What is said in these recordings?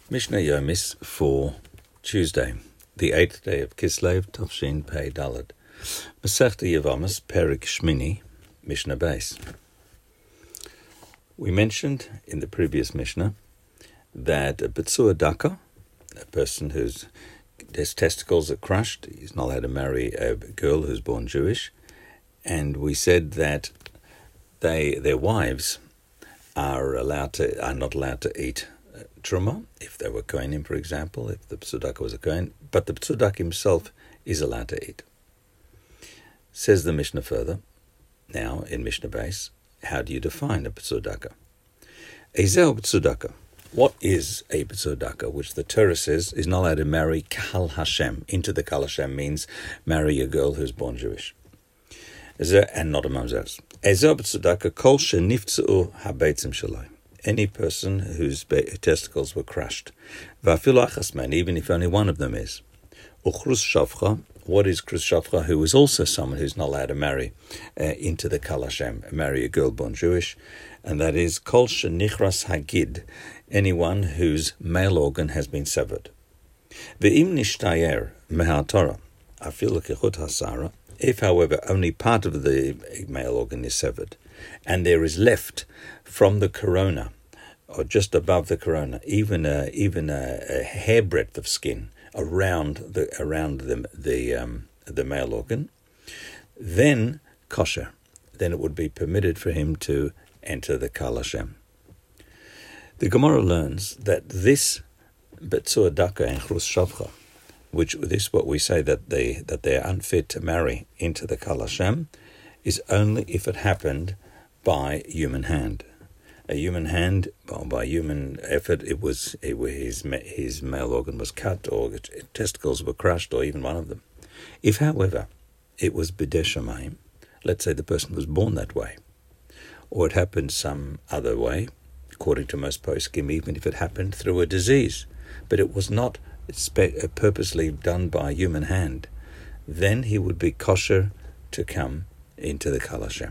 Mishnah Yomis for Tuesday, the 8th day of Kislev, Tavshin Pei Daled. Masechta Yevamos, Perik Shmini, Mishnah Base. We mentioned in the previous Mishnah that a B'tzur Daka, a person whose testicles are crushed, is not allowed to marry a girl who's born Jewish, and we said that their wives are not allowed to eat truma, if they were kohenim, for example, if the B'tzur Daka was a kohen, but the B'tzur Daka himself is allowed to eat. Says the Mishnah further, now in Mishnah Base, how do you define a B'tzur Daka? Ezel B'tzur Daka. What is a B'tzur Daka, which the Torah says is not allowed to marry Kal Hashem? Into the Kal Hashem means marry a girl who's born Jewish, and not a mamzers. Ezel B'tzur Daka kol sheniftzeu habeitzim shalai. Any person whose testicles were crushed, va'afilu achas man, even if only one of them is. Uchrus shavcha. What is krus shavcha? Who is also someone who's not allowed to marry into the Kal Hashem, marry a girl born Jewish, and that is kol shenichras hagid, anyone whose male organ has been severed. Ve'im nishtayer mehaTorah, afilu kechut hasara. If, however, only part of the male organ is severed, and there is left from the corona, or just above the corona, even a hairbreadth of skin around the male organ, then kosher. Then it would be permitted for him to enter the Kal Hashem. The Gemara learns that this B'tzur Daka and Chrus Shavcha, which this what we say that they are unfit to marry into the Kal Hashem, is only if it happened by human hand. A human hand, by human effort, his male organ was cut, or testicles were crushed, or even one of them. If, however, it was b'dei shamayim, let's say the person was born that way, or it happened some other way, according to most poskim, even if it happened through a disease, but it was not purposely done by a human hand, then he would be kosher to come into the Kal Hashem.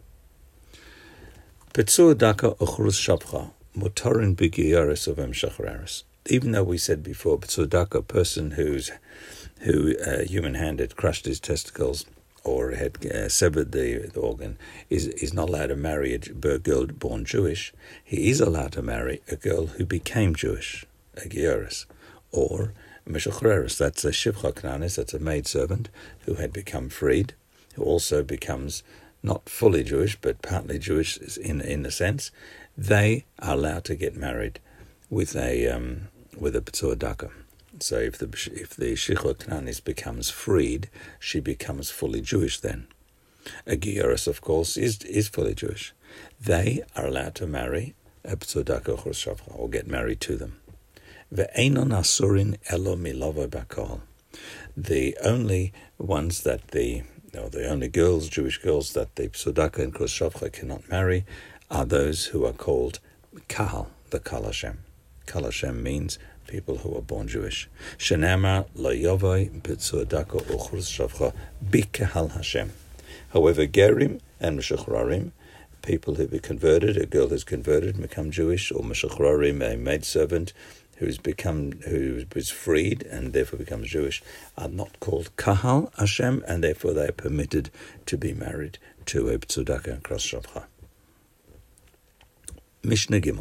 B'tzur Daka uchrus shavcha motorin b'giyaris of emshachraris. Even though we said before, B'tzur Daka, a person who human hand had crushed his testicles or had severed the organ, is not allowed to marry a girl born Jewish. He is allowed to marry a girl who became Jewish, a giyaris, or a meshachreres. That's a shivcha knanis, that's a maidservant who had become freed, who also becomes not fully Jewish, but partly Jewish in a sense. They are allowed to get married with a B'tzur Daka. So if the shivcha knanis becomes freed, she becomes fully Jewish then. A giyaris, of course, is fully Jewish. They are allowed to marry a B'tzur Daka or Chrus Shavcha, or get married to them. Ve'enon asurin elo milavo bakol. The only ones that the only girls, Jewish girls, that the B'tzur Daka and Chrus Shavcha cannot marry are those who are called Kahal, the Kal Hashem. Kal Hashem means people who are born Jewish. Shenamar lo yovoi B'tzur Daka or Chrus Shavcha b'Kahal Hashem. However, Gerim and Meshachrarim, people who be converted, a girl who's converted and become Jewish, or Meshachrarim, a maidservant who was freed and therefore becomes Jewish, are not called Kahal Hashem, and therefore they are permitted to be married to a B'tzur Daka and Chrus Shavcha. Mishnah Gimel.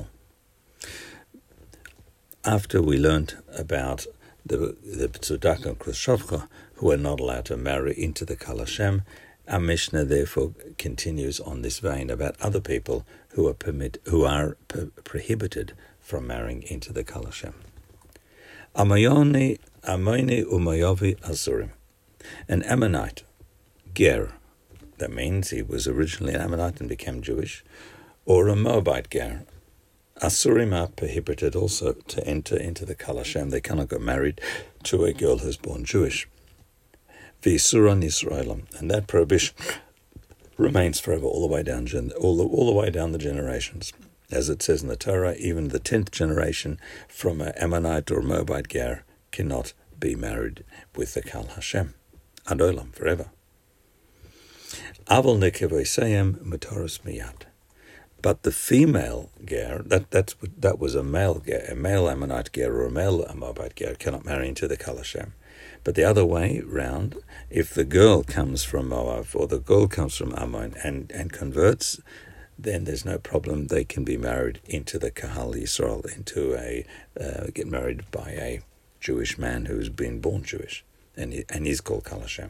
After we learnt about the B'tzur Daka and Chrus Shavcha, who are not allowed to marry into the Kal Hashem, our Mishnah therefore continues on this vein about other people who are prohibited from marrying into the Kal Hashem. Amoni umayovi azurim. An Ammonite, ger, that means he was originally an Ammonite and became Jewish, or a Moabite ger. Asurim are prohibited also to enter into the Kal Hashem. They cannot get married to a girl who's born Jewish. V'isuran Yisraelim, and that prohibition remains forever, all the way down the generations. As it says in the Torah, even the 10th generation from an Ammonite or Moabite ger cannot be married with the Kal Hashem. Ad olam, forever. Aval nekevosayim mutaros miyad. But the female ger, that was a male ger, a male Ammonite ger or a male Moabite ger cannot marry into the Kalashem. But the other way round, if the girl comes from Moab or the girl comes from Ammon and converts, then there's no problem. They can be married into the Kahal Yisrael, get married by a Jewish man who's been born Jewish, and he's called Kalashem.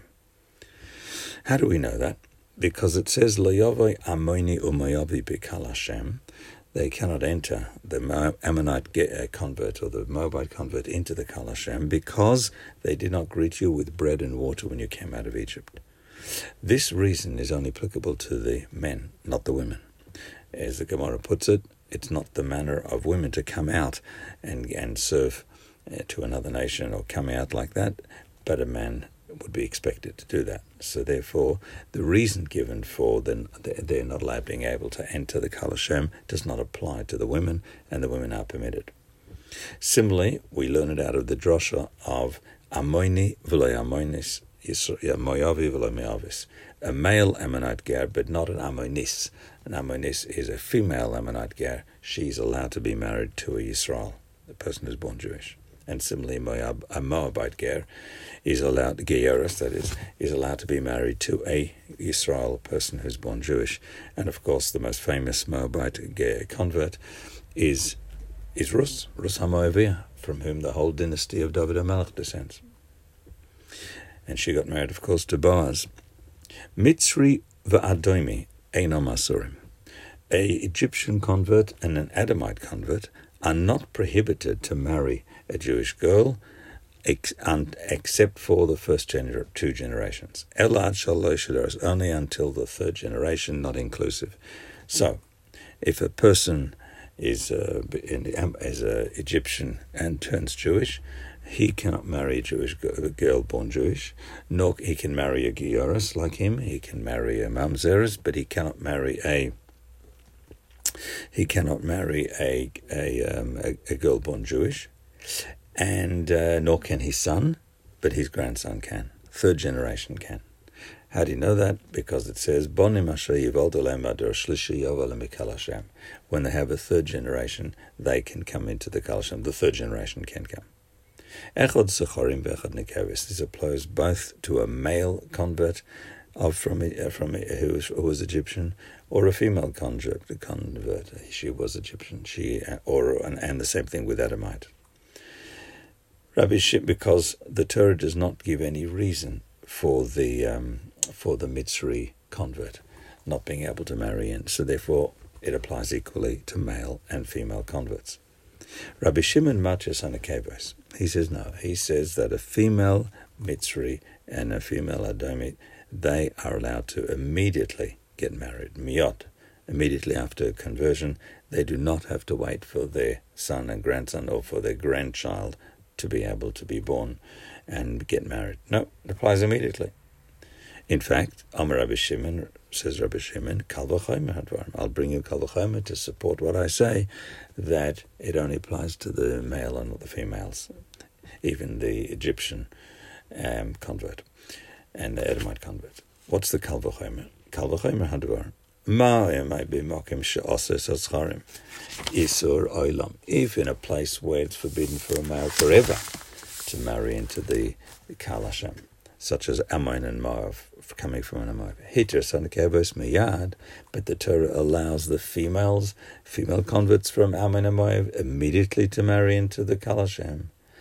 How do we know that? Because it says, Lo Ammoni u'Moabi b'Kalashem. They cannot enter the Ammonite convert or the Moabite convert into the Kalashem because they did not greet you with bread and water when you came out of Egypt. This reason is only applicable to the men, not the women. As the Gemara puts it, it's not the manner of women to come out and serve to another nation or come out like that, but a man would be expected to do that. So therefore, the reason given for they're not allowed being able to enter the Kalashem does not apply to the women, and the women are permitted. Similarly, we learn it out of the drosha of Ammoni v'lo Ammonis, Moavi v'lo Moavis. A male Ammonite ger, but not an Ammonis. An Ammonis is a female Ammonite ger. She's allowed to be married to a Yisrael, the person who's born Jewish. And similarly, a Moabite ger is allowed, Geyeris, that is allowed to be married to a Yisrael person who's born Jewish. And of course, the most famous Moabite ger convert is Rus HaMoaviyah, from whom the whole dynasty of David HaMelech descends. And she got married, of course, to Boaz. Mitzri v'Adomi einam asurim. A Egyptian convert and an Edomite convert are not prohibited to marry a Jewish girl except for the first two generations. Elad shalosh shadoros, only until the third generation, not inclusive. So, if a person is an Egyptian and turns Jewish, he cannot marry a Jewish girl born Jewish, nor he can marry a Gioris like him. He can marry a Mamzeres, but he cannot marry a girl born Jewish, and nor can his son, but his grandson can. Third generation can. How do you know that? Because it says, when they have a third generation, they can come into the Kalashem. The third generation can come. This applies both to a male convert who was Egyptian, or a female convert. She was Egyptian. And the same thing with Edomite. Rabbi Shimon, because the Torah does not give any reason for the Mitzri convert not being able to marry in, so therefore it applies equally to male and female converts. Rabbi Shimon Matches Hanakevos, he says no. He says that a female Mitzri and a female Adomite, they are allowed to immediately get married, miyot, immediately after conversion. They do not have to wait for their son and grandson or for their grandchild to be able to be born and get married. No, it applies immediately. In fact, Amar Rabbi Shimon, says Rabbi Shimon, Kal v'chomer hadvarim. I'll bring you Kal v'chomer to support what I say, that it only applies to the male and not the females, even the Egyptian convert and the Edomite convert. What's the Kal v'chomer? Kal v'chomer hadvarim. If in a place where it's forbidden for a male forever to marry into the Kalashem, such as Ammon and Moab, coming from an Moab. But the Torah allows the female converts from Ammon and Moab immediately to marry into the Kalashem.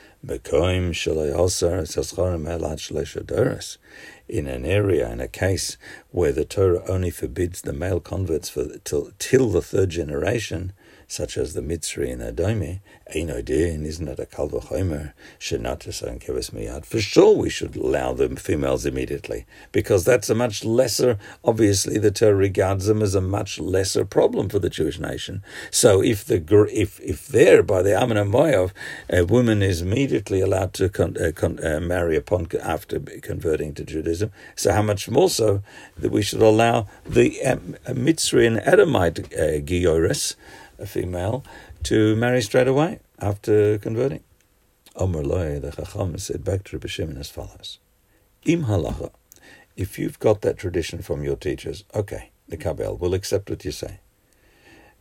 In an area, in a case where the Torah only forbids the male converts till the third generation, such as the Mitzri and Adomi, and isn't it a Kal v'chomer shenatas keves miyad? For sure we should allow the females immediately, because that's a much lesser, obviously the Torah regards them as a much lesser problem for the Jewish nation. So if there, by the Ammon and Moab, a woman is immediately allowed to marry after converting to Judaism, so how much more so that we should allow the Mitzri and Edomite Gioris, a female, to marry straight away after converting. Omer Loi, the Chacham, said back to Rabbi Shimon as follows: Im halacha, if you've got that tradition from your teachers, okay, the Kabel, we'll accept what you say.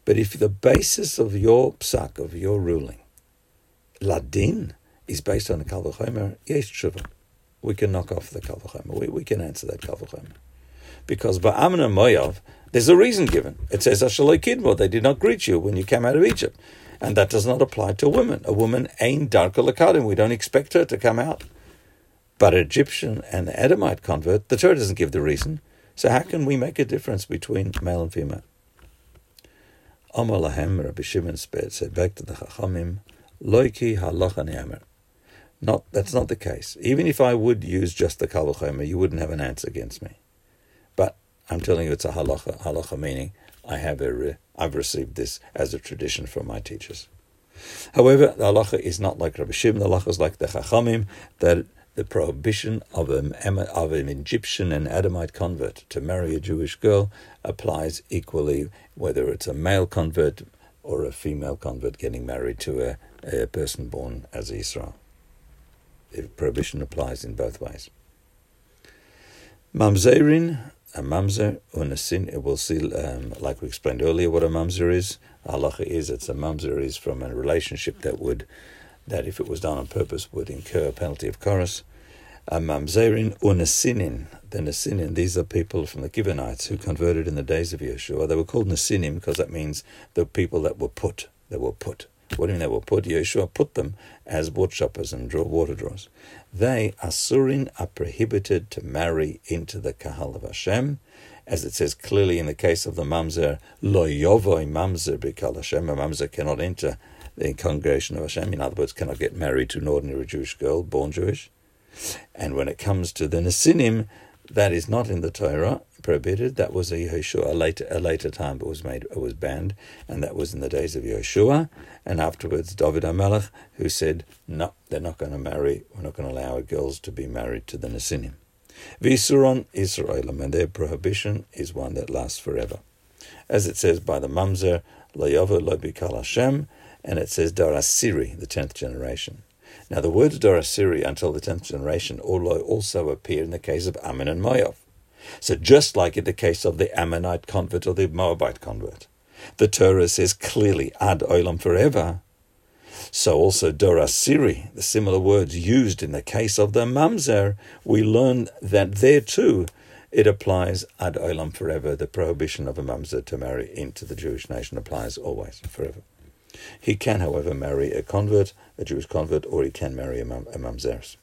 But if the basis of your psak, of your ruling, ladin, is based on the Kal V'chomer, yesh tshuva. We can knock off the Kal V'chomer. We can answer that Kal V'chomer. Because Ba'aman and Moav, there's a reason given. It says, Ashaloi Kidmo, they did not greet you when you came out of Egypt. And that does not apply to women. A woman ain't darka lakadim. We don't expect her to come out. But an Egyptian and the Edomite convert, the Torah doesn't give the reason. So how can we make a difference between male and female? Amar lahem, Rabbi Shimon said back to the Chachamim, Loiki halacha ne'amer. That's not the case. Even if I would use just the Kal V'chomer, you wouldn't have an answer against me. But I'm telling you it's a halacha. Halacha meaning I've received this as a tradition from my teachers. However, the halacha is not like Rabbi Shimon. The halacha is like the Chachamim, that the prohibition of an Egyptian and Edomite convert to marry a Jewish girl applies equally, whether it's a male convert or a female convert getting married to a person born as Israel. The prohibition applies in both ways. Mamzerin, a mamzer, unasin, we'll see, like we explained earlier, what a mamzer is. Halacha is, it's a mamzer is from a relationship that if it was done on purpose would incur a penalty of chorus. A mamzerin unasinin, the Nasinin, these are people from the Gibeonites who converted in the days of Yeshua. They were called Nasinim because that means the people that were put. They were put. What do you mean they were put? Yeshua put them as wood choppers and water drawers. They, Asurin, are prohibited to marry into the Kahal of Hashem, as it says clearly in the case of the mamzer, Lo yovoi mamzer b'kal Hashem, a mamzer cannot enter the congregation of Hashem, in other words, cannot get married to an ordinary Jewish girl, born Jewish. And when it comes to the Nasinim, that is not in the Torah, prohibited. That was a Yeshua, a later time, but it was banned, and that was in the days of Yeshua. And afterwards, David HaMelech, who said, no, they're not going to marry, we're not going to allow our girls to be married to the Nasinim. V'isuron Israelim, and their prohibition is one that lasts forever. As it says by the Mamzer, Lo Yovo Lo Bikal Hashem, and it says Darasiri, the 10th generation. Now the words Darasiri until the 10th generation also appear in the case of Ammon and Moav. So just like in the case of the Ammonite convert or the Moabite convert, the Torah says clearly Ad Olam forever. So also Darasiri, the similar words used in the case of the Mamzer, we learn that there too it applies Ad Olam forever. The prohibition of a Mamzer to marry into the Jewish nation applies always, forever. He can, however, marry a convert, a Jewish convert, or he can marry a Mamzeres.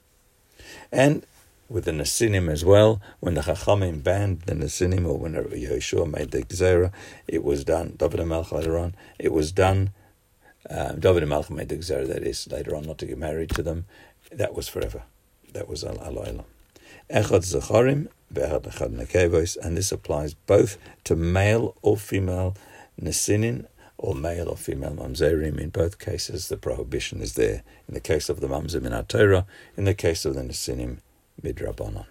And with the Nasinim as well, when the Chachamim banned the Nasinim, or when Yeshua made the Gzera, it was done. David HaMelech later on, it was done. David HaMelech made the Gzera, that is, later on, not to get married to them. That was forever. That was Al-Olam. Echad Zacharim, Be'echad Echad Nekevos, and this applies both to male or female Nasinim, or male or female mamzerim. In both cases, the prohibition is there. In the case of the mamzer min Torah, in the case of the Nasinim midrabanan.